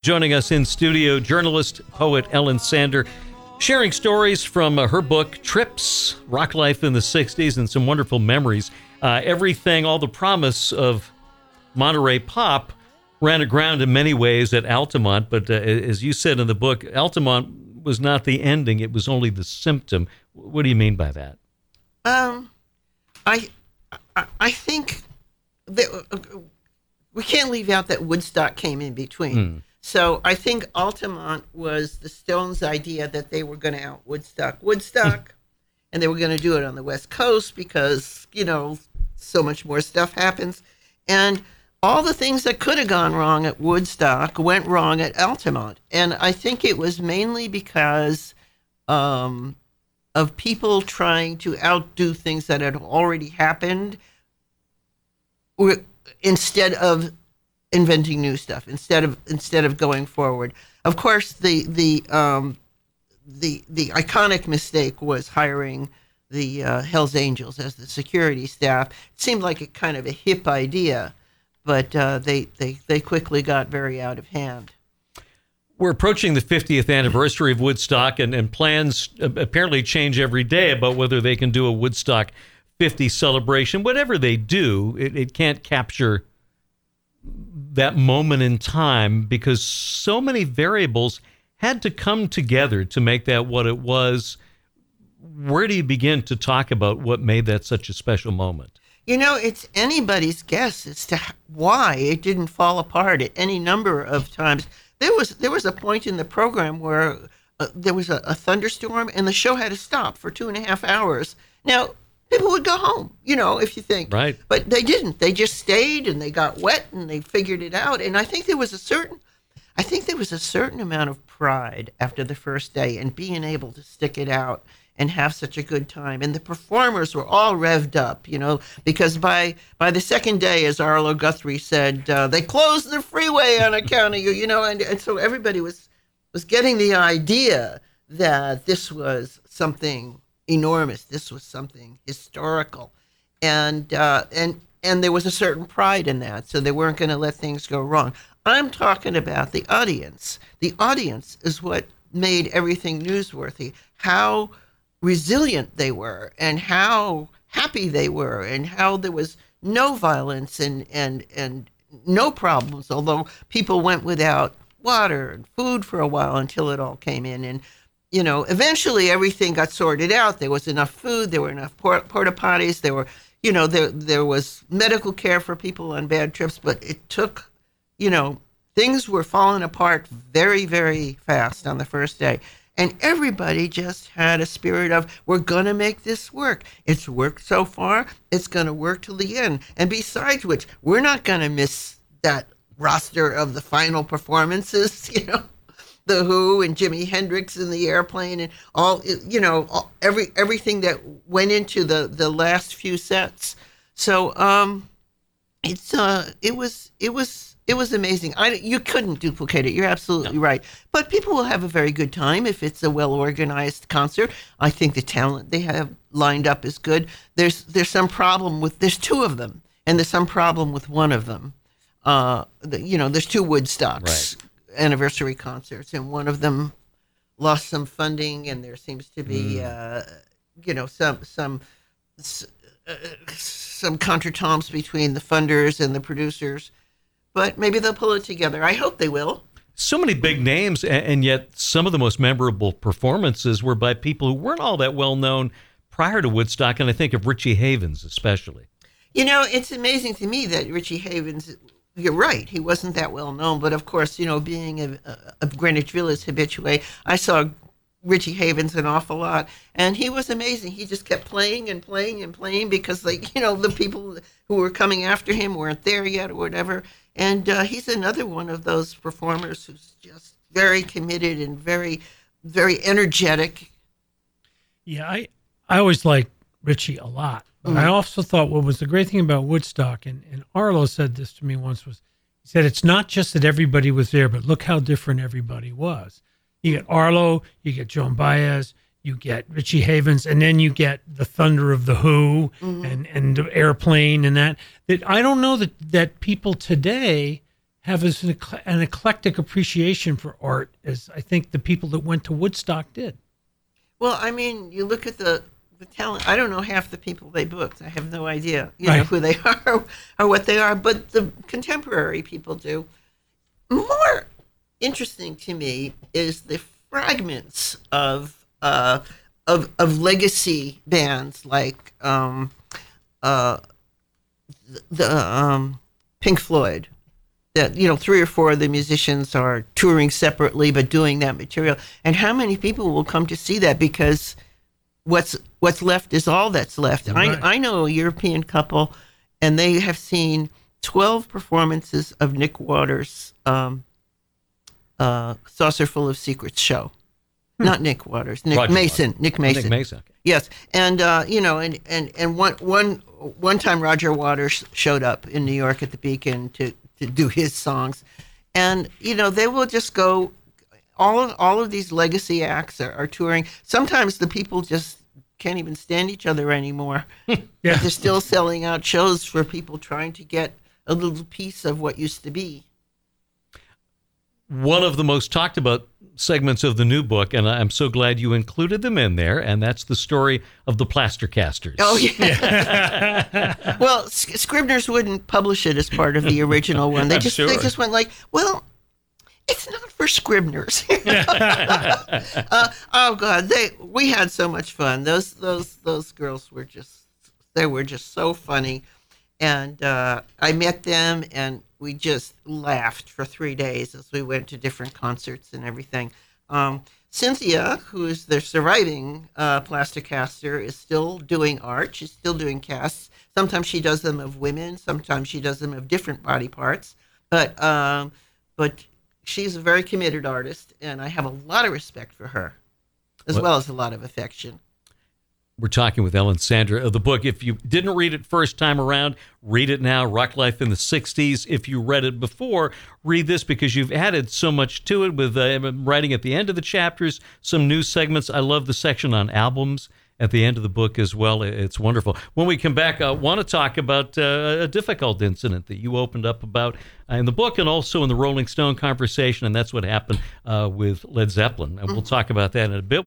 Joining us in studio, journalist, poet Ellen Sander, sharing stories from her book, Trips, Rock Life in the 60s, and some wonderful memories. Everything, all the promise of Monterey pop ran aground in many ways at Altamont, but as you said in the book, Altamont was not the ending, it was only the symptom. What do you mean by that? I think that we can't leave out that Woodstock came in between. So I think Altamont was the Stones' idea that they were going to out Woodstock, and they were going to do it on the West Coast because, you know, so much more stuff happens. And all the things that could have gone wrong at Woodstock went wrong at Altamont. And I think it was mainly because of people trying to outdo things that had already happened instead of inventing new stuff, instead of going forward. Of course, the iconic mistake was hiring the Hells Angels as the security staff. It seemed like a kind of a hip idea, but they quickly got very out of hand. We're approaching the 50th anniversary of Woodstock, and plans apparently change every day about whether they can do a Woodstock 50 celebration. Whatever they do, it can't capture that moment in time because so many variables had to come together to make that what it was. Where do you begin to talk about what made that such a special moment? You know, it's anybody's guess as to why it didn't fall apart at any number of times. There was a point in the program where there was a thunderstorm and the show had to stop for 2.5 hours. Now, people would go home, you know, if you think. Right. But they didn't. They just stayed and they got wet and they figured it out. And I think there was a certain amount of pride after the first day and being able to stick it out and have such a good time. And the performers were all revved up, you know, because by the second day, as Arlo Guthrie said, they closed the freeway on account of you, you know, and so everybody was getting the idea that this was something enormous. This was something historical, and there was a certain pride in that. So they weren't going to let things go wrong. I'm talking about the audience. The audience is what made everything newsworthy. How resilient they were, and how happy they were, and how there was no violence and no problems. Although people went without water and food for a while until it all came in. And you know, eventually everything got sorted out. There was enough food. There were enough porta potties. There were, you know, there was medical care for people on bad trips. But it took, you know, things were falling apart very, very fast on the first day. And everybody just had a spirit of, we're going to make this work. It's worked so far. It's going to work till the end. And besides which, we're not going to miss that roster of the final performances, you know. The Who and Jimi Hendrix in the airplane and all, you know, everything that went into the last few sets. So it was amazing. You couldn't duplicate it. You're absolutely right. But people will have a very good time if it's a well organized concert. I think the talent they have lined up is good. There's some problem with there's two of them, and there's some problem with one of them. You know, there's two Woodstocks. Right. Anniversary concerts, and one of them lost some funding, and there seems to be you know, some contretemps between the funders and the producers, but maybe they'll pull it together. I hope they will. So many big names, and yet some of the most memorable performances were by people who weren't all that well known prior to Woodstock, and I think of Richie Havens especially. You know, it's amazing to me that Richie Havens, you're right, he wasn't that well known, but of course, you know, being a Greenwich Village habitué, I saw Richie Havens an awful lot, and he was amazing. He just kept playing and playing and playing because, like, you know, the people who were coming after him weren't there yet or whatever, and he's another one of those performers who's just very committed and very, very energetic. Yeah, I always liked Richie a lot. But I also thought what was the great thing about Woodstock, and Arlo said this to me once, was he said, it's not just that everybody was there, but look how different everybody was. You get Arlo, you get Joan Baez, you get Richie Havens, and then you get the thunder of the Who and the Airplane and that I don't know that people today have as an eclectic appreciation for art as I think the people that went to Woodstock did. Well, I mean, you look at the talent. I don't know half the people they booked. I have no idea, know, who they are or what they are, but the contemporary people do. More interesting to me is the fragments of legacy bands like the Pink Floyd. That 3 or 4 of the musicians are touring separately but doing that material, and how many people will come to see that because what's left is all that's left. Right. I know a European couple, and they have seen 12 performances of Nick Waters' Saucer Full of Secrets show. Not Nick Waters, Nick Mason. Nick Mason. Nick Mason. Okay. Yes, and and one time Roger Waters showed up in New York at the Beacon to do his songs, and they will just go. All of these legacy acts are touring. Sometimes the people just can't even stand each other anymore. Yeah. But they're still selling out shows for people trying to get a little piece of what used to be. One of the most talked about segments of the new book, and I'm so glad you included them in there, and that's the story of the Plastercasters. Oh, yeah. Well, Scribner's wouldn't publish it as part of the original one. They just went like, well, it's not for Scribners. Oh God, we had so much fun. Those girls were just so funny, and I met them, and we just laughed for 3 days as we went to different concerts and everything. Cynthia, who is their surviving Plastercaster, is still doing art. She's still doing casts. Sometimes she does them of women. Sometimes she does them of different body parts. But she's a very committed artist, and I have a lot of respect for her, as well as a lot of affection. We're talking with Ellen Sandra of the book. If you didn't read it first time around, read it now, Rock Life in the 60s. If you read it before, read this because you've added so much to it with writing at the end of the chapters, some new segments. I love the section on albums at the end of the book as well. It's wonderful. When we come back, I want to talk about a difficult incident that you opened up about in the book and also in the Rolling Stone conversation, and that's what happened with Led Zeppelin. And we'll talk about that in a bit.